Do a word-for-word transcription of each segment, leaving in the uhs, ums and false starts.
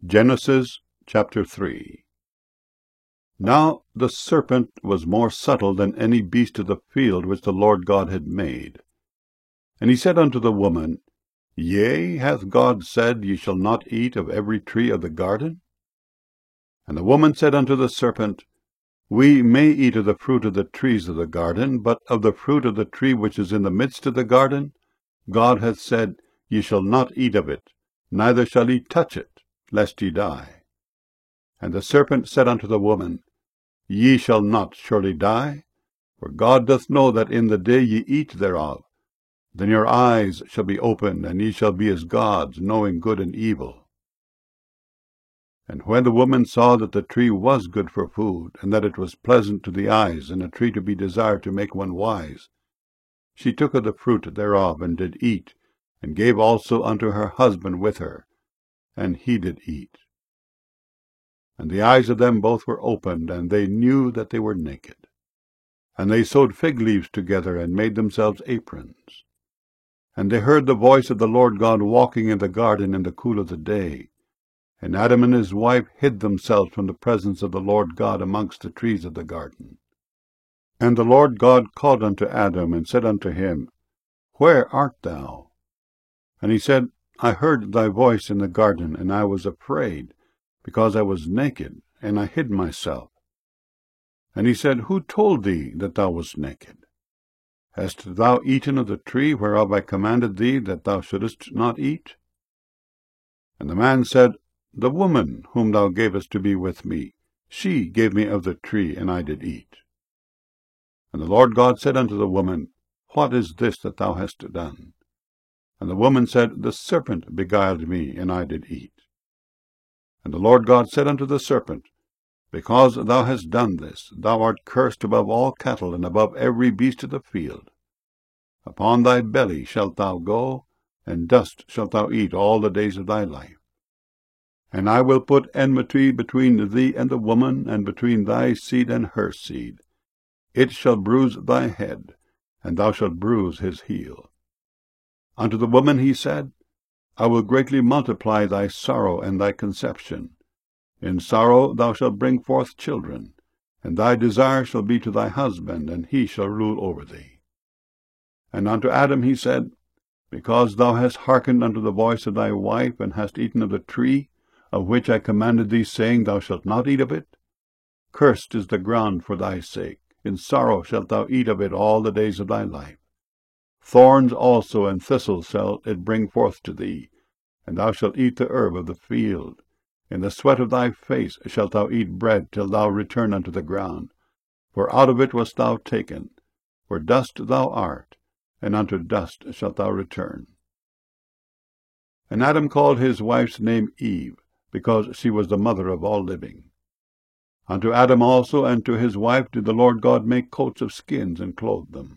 Genesis chapter three. Now the serpent was more subtle than any beast of the field which the Lord God had made. And he said unto the woman, Yea, hath God said, Ye shall not eat of every tree of the garden? And the woman said unto the serpent, We may eat of the fruit of the trees of the garden, but of the fruit of the tree which is in the midst of the garden, God hath said, Ye shall not eat of it, neither shall ye touch it, lest ye die. And the serpent said unto the woman, Ye shall not surely die, for God doth know that in the day ye eat thereof, then your eyes shall be opened, and ye shall be as gods, knowing good and evil. And when the woman saw that the tree was good for food, and that it was pleasant to the eyes, and a tree to be desired to make one wise, she took of the fruit thereof, and did eat, and gave also unto her husband with her, and he did eat. And the eyes of them both were opened, and they knew that they were naked. And they sewed fig leaves together, and made themselves aprons. And they heard the voice of the Lord God walking in the garden in the cool of the day. And Adam and his wife hid themselves from the presence of the Lord God amongst the trees of the garden. And the Lord God called unto Adam, and said unto him, Where art thou? And he said, I heard thy voice in the garden, and I was afraid, because I was naked, and I hid myself. And he said, Who told thee that thou wast naked? Hast thou eaten of the tree whereof I commanded thee that thou shouldest not eat? And the man said, The woman whom thou gavest to be with me, she gave me of the tree, and I did eat. And the Lord God said unto the woman, What is this that thou hast done? And the woman said, The serpent beguiled me, and I did eat. And the Lord God said unto the serpent, Because thou hast done this, thou art cursed above all cattle, and above every beast of the field. Upon thy belly shalt thou go, and dust shalt thou eat all the days of thy life. And I will put enmity between thee and the woman, and between thy seed and her seed. It shall bruise thy head, and thou shalt bruise his heel. Unto the woman he said, I will greatly multiply thy sorrow and thy conception. In sorrow thou shalt bring forth children, and thy desire shall be to thy husband, and he shall rule over thee. And unto Adam he said, Because thou hast hearkened unto the voice of thy wife, and hast eaten of the tree, of which I commanded thee, saying, Thou shalt not eat of it, cursed is the ground for thy sake. In sorrow shalt thou eat of it all the days of thy life. Thorns also and thistles shall it bring forth to thee, and thou shalt eat the herb of the field. In the sweat of thy face shalt thou eat bread till thou return unto the ground. For out of it wast thou taken. For dust thou art, and unto dust shalt thou return. And Adam called his wife's name Eve, because she was the mother of all living. Unto Adam also and to his wife did the Lord God make coats of skins, and clothe them.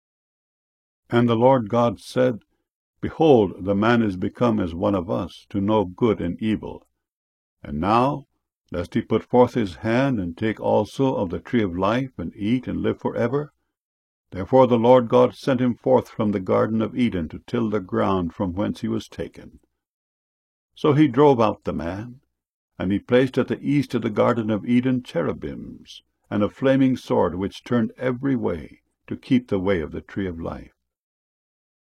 And the Lord God said, Behold, the man is become as one of us, to know good and evil. And now, lest he put forth his hand, and take also of the tree of life, and eat, and live for ever. Therefore the Lord God sent him forth from the garden of Eden, to till the ground from whence he was taken. So he drove out the man, and he placed at the east of the garden of Eden cherubims, and a flaming sword which turned every way, to keep the way of the tree of life.